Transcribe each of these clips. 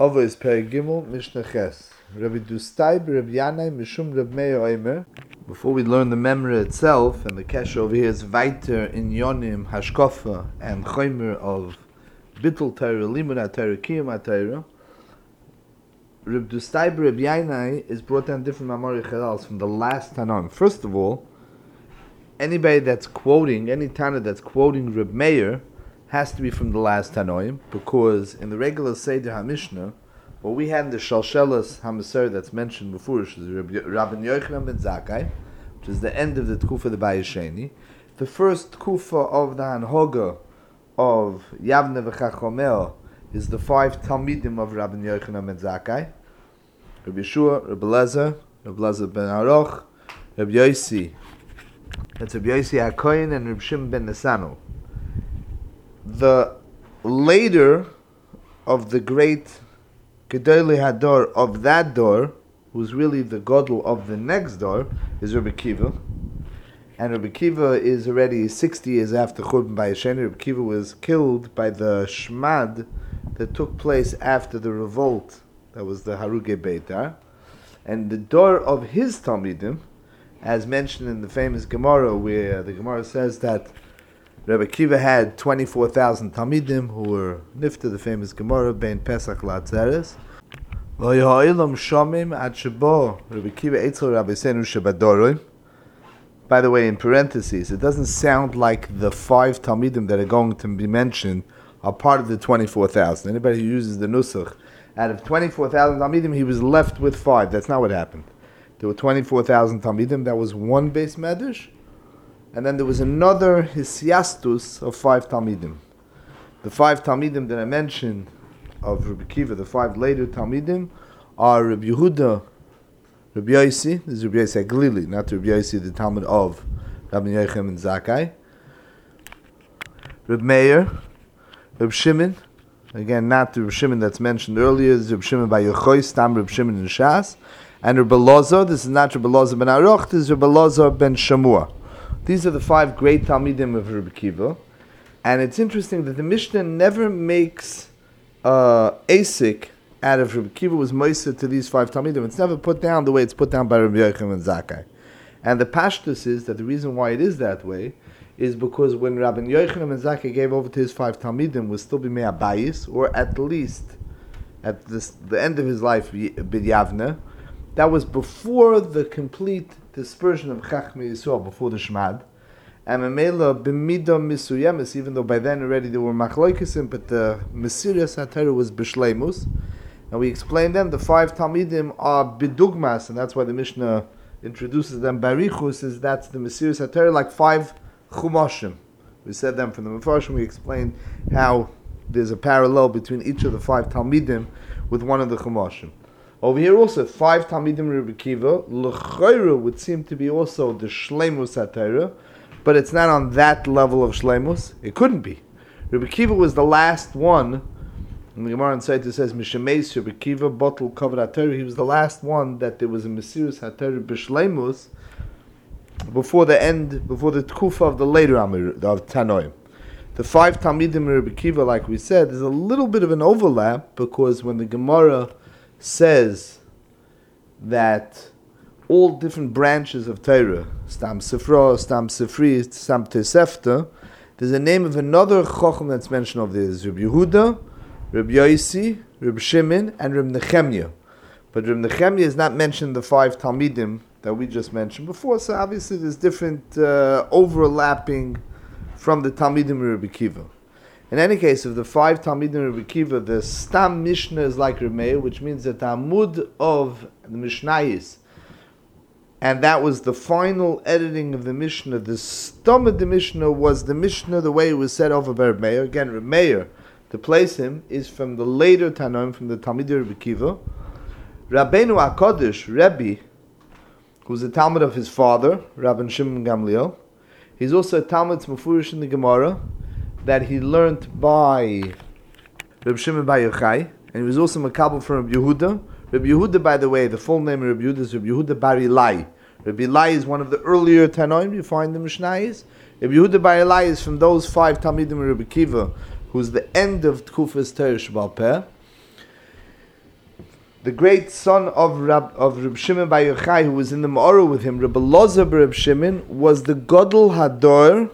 Avos Perek Gimel Mishnah Ches. Rabbi Dustai Rabbi Yanai Mishum Rabbi Meir Omer. Before we learn the memra itself, and the kesher over here is weiter in Yonim, Hashkofa, and Chomer of Bittul Torah, Limud Torah, Kiyum Torah. Rabbi Dustai Rabbi Yanai is brought down different Mamari Chazals from the last Tanon. First of all, anybody that's quoting, any Tana that's quoting Rabbi Meir, has to be from the last Tanoim, because in the regular Seder HaMishnah, what we had in the Shalshelas HaMaser that's mentioned before, which is Rabbi Yochanan ben Zakkai, which is the end of the Tkufa the Bayesheni, the first Tkufa of the Hanhoga of Yavne v'Chachomel is the 5 Talmidim of Rabbi Yochanan ben Zakkai, Rabbi Yeshua, Rabbi Lezer ben Aroch, Rabbi Yossi, that's Rabbi Yossi HaKohen, and Rabbi Shimon ben Nesano. The later of the great Gedolei Hador of that door, who's really the Godel of the next door, is Rabbi Kiva. And Rabbi Kiva is already 60 years after Churban Bayesheni. Rabbi Kiva was killed by the Shmad that took place after the revolt, that was the Haruge Beitar. And the door of his Talmidim, as mentioned in the famous Gemara, where the Gemara says that Rabbi Kiva had 24,000 Talmidim who were nifta, the famous Gemara, bein Pesach la'atzeres. By the way, in parentheses, it doesn't sound like the 5 Talmidim that are going to be mentioned are part of the 24,000. Anybody who uses the Nusach, out of 24,000 Talmidim, he was left with 5. That's not what happened. There were 24,000 Talmidim. That was one base medrash. And then there was another Hisyastus of 5 Talmidim. The 5 Talmidim that I mentioned of Rabbi Kiva, the 5 later Talmidim, are Rabbi Yehuda, Rabbi Yossi, this is Rabbi Yossi Glili, not Rabbi Yossi, the Talmud of Rabbi Yochanan ben Zakkai, Rabbi Meir, Rabbi Shimon, again, not the Rabbi Shimon that's mentioned earlier, this is Rabbi Shimon by Yochai, Stam Rabbi Shimon in Shas, and Rabbi Lozo, this is not Rabbi Lozo ben Aroch, this is Rabbi Lozo ben Shamua. These are the 5 great Talmidim of Rabbi Kiva. And it's interesting that the Mishnah never makes Asik out of Rabbi Kiva was Moiseh to these 5 Talmidim. It's never put down the way it's put down by Rabbi Yochanan ben Zakkai. And the pashtus is that the reason why it is that way is because when Rabbi Yochanan ben Zakkai gave over to his 5 Talmidim was still B'mei Abayis, or at least at the end of his life, B'yavne, that was before the complete dispersion of Chachmei Yisrael, before the Shmad. And Memela b'midah misuyemis, even though by then already there were machloikesim, but the Mesiras HaTorah was b'shleimus. And we explained them, the 5 Talmidim are bidugmas, and that's why the Mishnah introduces them barichus, is that's the Mesiras HaTorah, like 5 chumashim. We said them from the Mefarshim, we explained how there's a parallel between each of the 5 Talmidim with one of the chumashim. Over here also, 5 Talmidim Rabbi Kiva, l'chayra would seem to be also the Shleimus HaTorah, but it's not on that level of Shleimus. It couldn't be. Rabbi Kiva was the last one, and the Gemara in Saita says, Mishemeis Rabbi Kiva, Botel Kavod HaTorah, he was the last one that there was a Mesiras HaTorah b'Shleimus before the Tkufa of the later Amir, of Tanoim. The 5 Talmidim Rabbi Kiva, like we said, there's a little bit of an overlap, because when the Gemara says that all different branches of Torah, Stam Sifra, Stam Sifri, Stam Tesefta, there's a name of another Chochem that's mentioned over there. There's Rabbi Yehuda, Rabbi Yossi, Rabbi Shimon, and Rabbi Nechemya. But Rabbi Nechemya is not mentioned in the 5 Talmidim that we just mentioned before, so obviously there's different overlapping from the Talmidim Rabbi Kiva. In any case, of the 5 Talmidim Rabbi Kiva, the Stam Mishnah is like Rabbi Meir, which means that the Amud of the Mishnayis, and that was the final editing of the Mishnah. The Stam of the Mishnah was the Mishnah the way it was said over by Rabbi Meir. Again, Rabbi Meir, to place him, is from the later Tanoim, from the Talmidim Rabbi Kiva. Rabbeinu HaKadosh, Rebbe, who's a Talmud of his father, Rabban Shimon Gamliel. He's also a Talmud Mefurish in the Gemara, that he learned by Reb Shimon Bar Yochai, and he was also makabel from Reb Yehuda. Reb Yehuda, by the way, the full name of Reb Yehuda is Reb Yehuda Bar Ilai. Reb Ilai is one of the earlier Tanoim you find in the Mishnayos. Reb Yehuda Bar Ilai is from those 5 Talmidim of Reb Kiva, who's the end of Tkufas Torah Shebal Peh. the great son of Reb Shimon Bar Yochai, who was in the Ma'orah with him, Reb Elazar bar Reb Shimon, was the Gadol Hador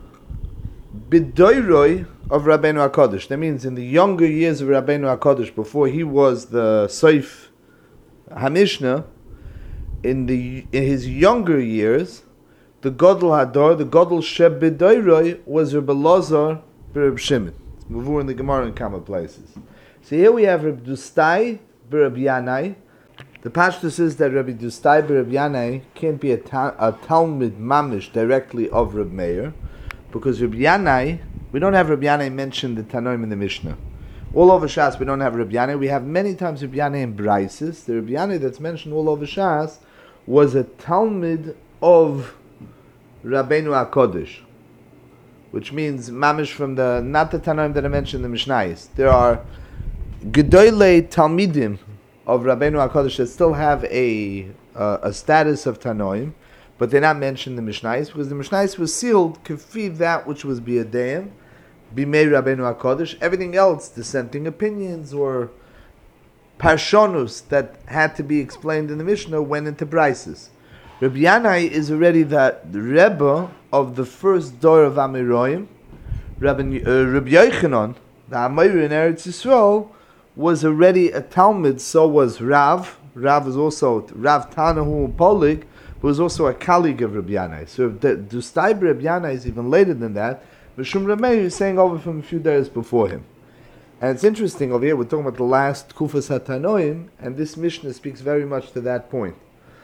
B'doiroi of Rabbeinu HaKadosh. That means in the younger years of Rabbeinu HaKadosh, before he was the Soif HaMishnah, in his younger years, the Gadol Hador, the Gadol Sheb B'doiroi, was Reb Elazar bar Reb Shimon. It's Mavur in the Gemara in Kama places. So here we have Reb Dustai bar Reb Yanai. The Pashtus is that Reb Dustai bar Reb Yanai can't be a Talmud Mamish directly of Reb Meir, because Reb Yanai, we don't have Reb Yanai mentioned the Tanoim in the Mishnah. All over Shas we don't have Reb Yanai. We have many times Reb Yanai in Braises. The Reb Yanai that's mentioned all over Shas was a Talmud of Rabbeinu HaKodesh, which means Mamish from the, not the Tanoim that I mentioned in the Mishnayos. There are Gedolei Talmidim of Rabbeinu HaKodesh that still have a status of Tanoim, but they're not mentioned in the Mishnayos, because the Mishnayos was sealed kefi that which was Biyadayim, Bimei Rabbeinu HaKodesh. Everything else, dissenting opinions or parshonus that had to be explained in the Mishnah, went into Braises. Rabbi Yanai is already the Rebbe of the first door of Amiroim. Rabbi Yochanan, the Amir in Eretz Yisrael, was already a Talmud, so was Rav. Rav is also Rav Tanahu Polig, who was also a colleague of Rabbi Yanai. So Dustai bar Rabbi Yanai is even later than that. Mishum Reb Meir is saying over from a few days before him. And it's interesting over here, we're talking about the last Kufas HaTanoim, and this Mishnah speaks very much to that point.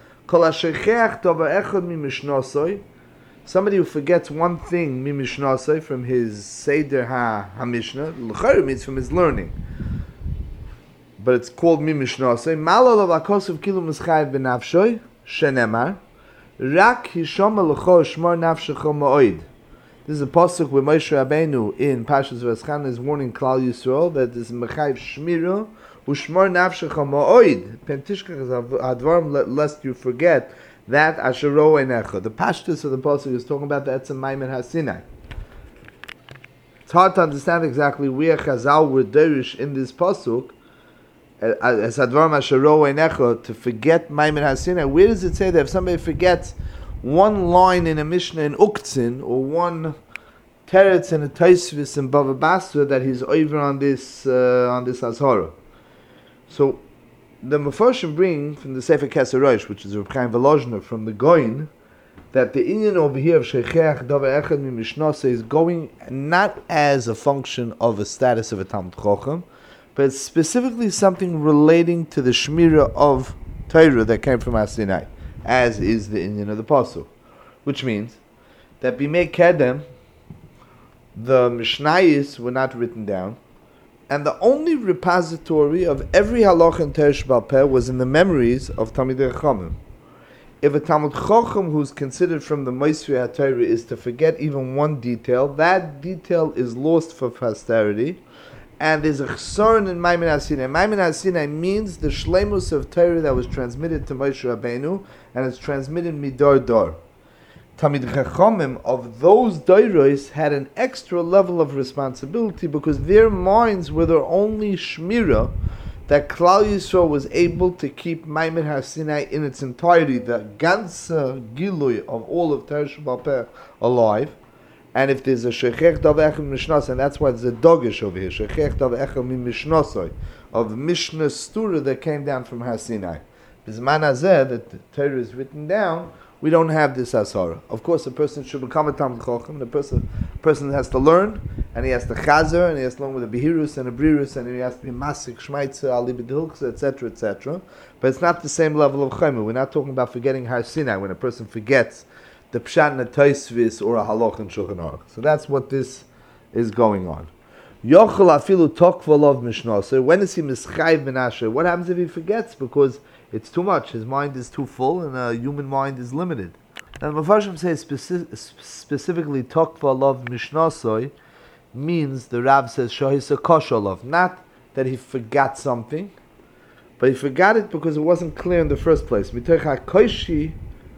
Somebody who forgets one thing Mishnasai from his Seder HaMishnah, L'chayr means from his learning, but it's called Mishnasai. Malal of Akosov Kilu Mischayev B'Nafshoy Shenemar Rak Hishom L'cho Shmar Nafshecho Ma'oid. This is a pasuk where Moshe Rabbeinu in Parshas Vaschan is warning Klal Yisrael that this is Mechayev Shmira Ushmar Nafshecha Ma'oid Pentishkach Advarim, lest you forget that Ashero Einecha. The Pashtus of the pasuk is talking about the Etzem Maimed HaSinai. It's hard to understand exactly where Chazal were derish in this pasuk as Advarim Ashero Einecha, to forget Maimed HaSinai. Where does it say that if somebody forgets one line in a Mishnah in Uktzin, or one teretz in a Taisvis in Bava Basra, that he's over on this Azhara? So the Mefarshim bring from the Sefer Keser Rosh, which is Reb Chaim Volozhner from the Goin, that the Inyan over here of Sheikhech Davar Echad Mi Mishnasa is going not as a function of a status of a Talmud Chochem, but it's specifically something relating to the Shmira of Torah that came from HaSinai, as is the Inyan of the Pasuk, which means that Bimei Kedem, the Mishnayos were not written down, and the only repository of every halacha in Torah Sheba'al Peh was in the memories of Talmidei Chachamim. If a Talmud Chacham who's considered from the Mosrei HaTorah is to forget even one detail, that detail is lost for posterity, and there's a chsaron in Maimed HaSinai. Maimed HaSinai means the shleimus of Torah that was transmitted to Moshe Rabbeinu, and it's transmitted midor dor. Talmidei Chachamim of those doros had an extra level of responsibility, because their minds were their only shmira, that Klal Yisrael was able to keep Maimed HaSinai in its entirety, the ganze gilui of all of Torah Sheba'al Peh alive. And if there's a Sheikhech Davar Echad Mi Mishnasai, and that's why there's a dogish over here, Sheikhech Davar Echad Mi Mishnasai, of Mishnah Stura that came down from HaSinai. Bizman Hazeh, that the Torah is written down, we don't have this asara. Of course, a person should become a Talmud Chacham. The person has to learn, and he has to chazer, and he has to learn with a behirus and a brirus, and he has to be masik, shmaitza, ali b'dilchsa, etc., etc. But it's not the same level of chayma. We're not talking about forgetting Har Sinai, when a person forgets the pshat in a Tosfos or a halach in Shulchan Aruch. So that's what this is going on. Yochel afilu tokvalov mishnasa. When is he mischayv menashe? What happens if he forgets? Because it's too much. His mind is too full, and a human mind is limited. And the Mefarshim says specifically tokvalov mishnasoi means, the Rav says shahisa koshalov, not that he forgot something, but he forgot it because it wasn't clear in the first place. Mitoch hakoshi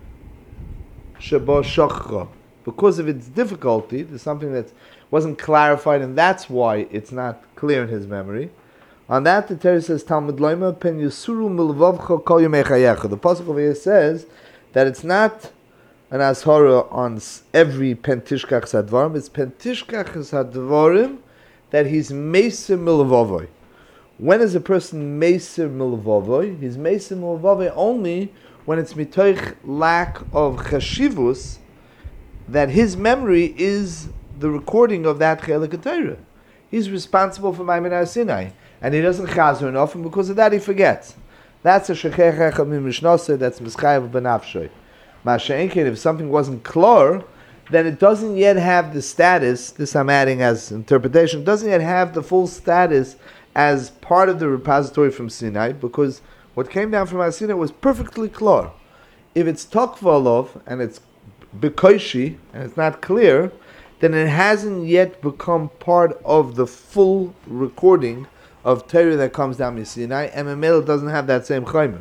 sheba shachra. Because of its difficulty, there's something that wasn't clarified, and that's why it's not clear in his memory. On that, the Torah says, Talmud Loima pen yusuru milvavcha kol yemei chayecha. The pasuk over here says that it's not an ashara on every pentishkach sadvarim, it's pentishkach sadvarim that he's meser milvavoy. When is a person meser milvavoy? He's meser milvavoy only when it's mitoich lack of chashivus, that his memory is the recording of that chelik Torah. He's responsible for Maimon Har Sinai, and he doesn't chazer enough, and because of that he forgets. That's a shechech echad min mishnaseh, that's mischayev b'nafshoy. Masha'enkin, if something wasn't clear, then it doesn't yet have the status, this I'm adding as interpretation, it doesn't yet have the full status as part of the repository from Sinai, because what came down from Sinai was perfectly clear. If it's takvalov, and it's bekoishi, and it's not clear, then it hasn't yet become part of the full recording of Torah that comes down from Sinai, and Memel doesn't have that same chaymer.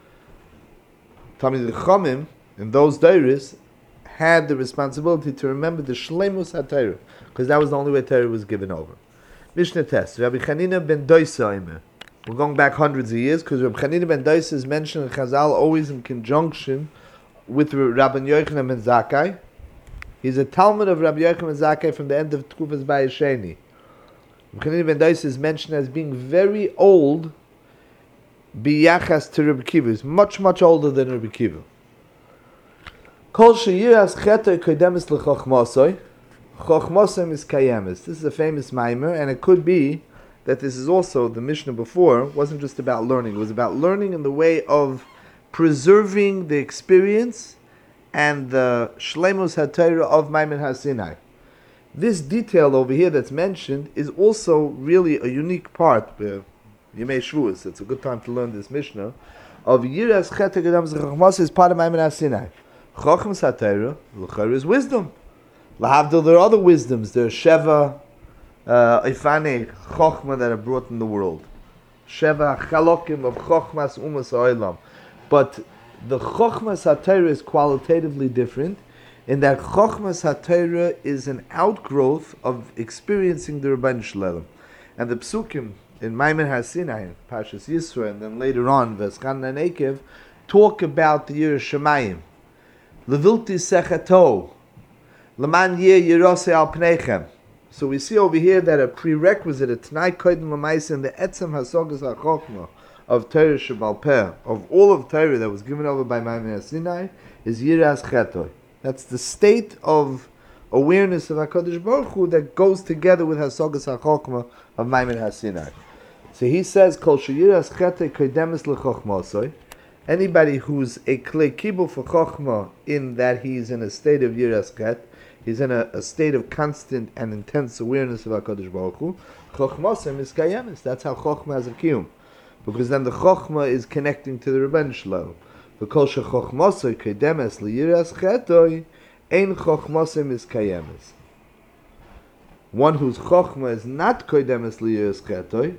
Talmidei Chachamim, in those dairies, had the responsibility to remember the Shleimus HaTorah, because that was the only way Torah was given over. Mishnah Test, Rabbi Chanina ben Doisa. We're going back hundreds of years, because Rabbi Chanina ben Doisa is mentioned in Chazal always in conjunction with Rabbi Yochanan ben Zakkai. He's a Talmud of Rabbi Yochanan ben Zakkai from the end of Tkufas Bayis Sheni. Rabbi Chanina ben Doisa is mentioned as being very old, biyachas to Rabbi Kiva. He's much, much older than Rabbi Kiva. Kol sheyiras chetoi kodemis l'chochmosoi, chochmosoi miskayemis. This is a famous maimer, and it could be that this is also, the Mishnah before, wasn't just about learning. It was about learning in the way of preserving the experience and the Shleimus HaTorah of Maimon Har Sinai. This detail over here that's mentioned is also really a unique part, Yemei Shavuos, it's a good time to learn this Mishnah, of Yiras Chetoi Kodemis L'chochmosoi is part of Maimon Har Sinai. Chochmas HaTorah, l'chayr, is wisdom. Lahavdil, there are other wisdoms. There are Sheva, Ifane, Chochma that are brought in the world. Sheva Chalokim of Chochmas Umas Ha'olam. But the Chochmas HaTorah is qualitatively different in that Chochmas HaTorah is an outgrowth of experiencing the Rebbeinu Shalom. And the Psukim in Maimon Har Sinai, Parshas Yisro, and then later on, V'eschan Nekev, talk about the Yiras Shamayim. Levilti sechato, leman yeh yirose al pneichem. So we see over here that a prerequisite, a t'nai kodim l'maisa, in the etzem hasogas ha'chokhmah of Torah Shebal Peh, of all of Torah that was given over by Maimon Har Sinai, is yiras chetoi. That's the state of awareness of HaKadosh Baruch Hu that goes together with hasogas ha'chokhmah of Maimon Har Sinai. So he says, kol sheyiras chetoi kodemis l'chokhmosoi. Anybody who's a klei kibul for chokhmah, in that he's in a state of yiras chet, he's in a state of constant and intense awareness of HaKadosh Baruch Hu, chokhmosem is kayemis. That's how chokhmah has a kiyum. Because then the chokhmah is connecting to the Rebbeinu Shalom. V'kol shechokhmosoi kedemes liyiras chetoi, ein chokhmosem is kayemis. One whose chokhmah is not kedemes liyiras chetoi,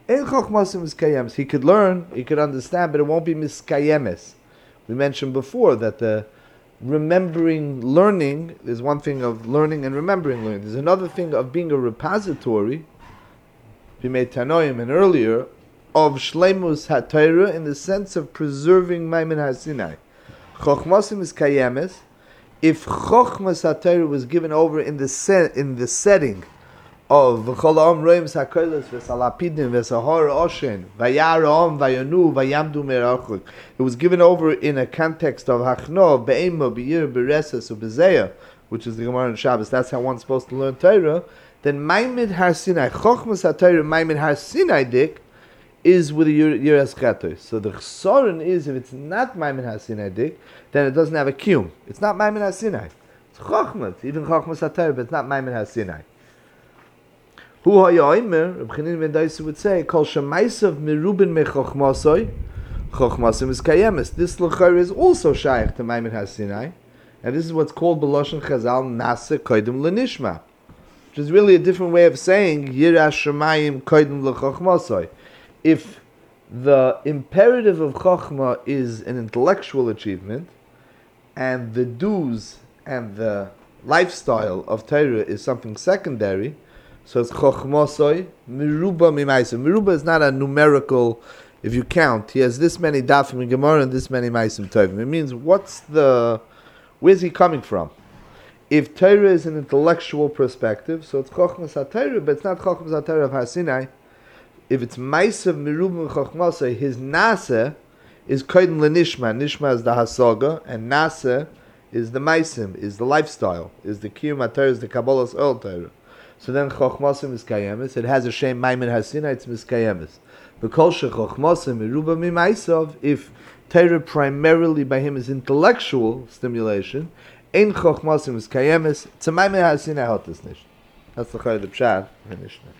he could learn, he could understand, but it won't be miskayemes. We mentioned before that the remembering learning is one thing of learning and remembering learning. There's another thing of being a repository, Bimei Tanoim and earlier, of Shleimus HaTorah in the sense of preserving Maimon Har Sinai. Chochmasim is kayemes. If Chochmas HaTorah was given over in the setting of v'chol ha'om roim ha'kolos v'salapidim v'sahor oshen v'yar ha'om v'yonu v'yamdu merachuk. It was given over in a context of hachno be'emo b'yir b'reses u'b'zeya, which is the Gemara in Shabbos. That's how one's supposed to learn Torah. Then Maimon Har Sinai, Chochmas HaTorah, Maimon Har Sinai dik, is with a yiras chetoi. So the chsoron is, if it's not Maimon Har Sinai dik, then it doesn't have a kiyum. It's not Maimon Har Sinai. It's Chochmas, even Chochmas HaTorah, but it's not Maimon Har Sinai. Hu ha'yoimer, Reb Chanina ben Doisa would say, Kol shemaisav merubin mechochmasoi, chochmasim is kayemes. This l'chayr is also shaykh to Maimon Har Sinai, and this is what's called b'loshen Chazal nasa kodim l'nishma, which is really a different way of saying yiras shemayim kodim l'chochmasoi. If the imperative of chochma is an intellectual achievement, and the dues and the lifestyle of Torah is something secondary, So it's chochmosoi miruba mimaisim. Miruba is not a numerical. If you count, he has this many dafim in Gemara and this many maisim tovim. It means where's he coming from? If Torah is an intellectual perspective, so it's chochmas haTorah, but it's not chochmas haTorah of Har Sinai. If it's maisim miruba chochmosoi, his nase is kodim lenishma. Nishma is the hasaga, and nase is the maisim, is the lifestyle, is the kiyum haTorah, is the kabbalas oil Torah. So then chochmasim is kayemis. It has a shem maimin Har Sinai. It's miskayemis. Because shechochmasim miruba mimaisav, if Torah primarily by him is intellectual stimulation, ein chochmasim is kayemis. It's a maimin Har Sinai hotas nish. That's the pshat.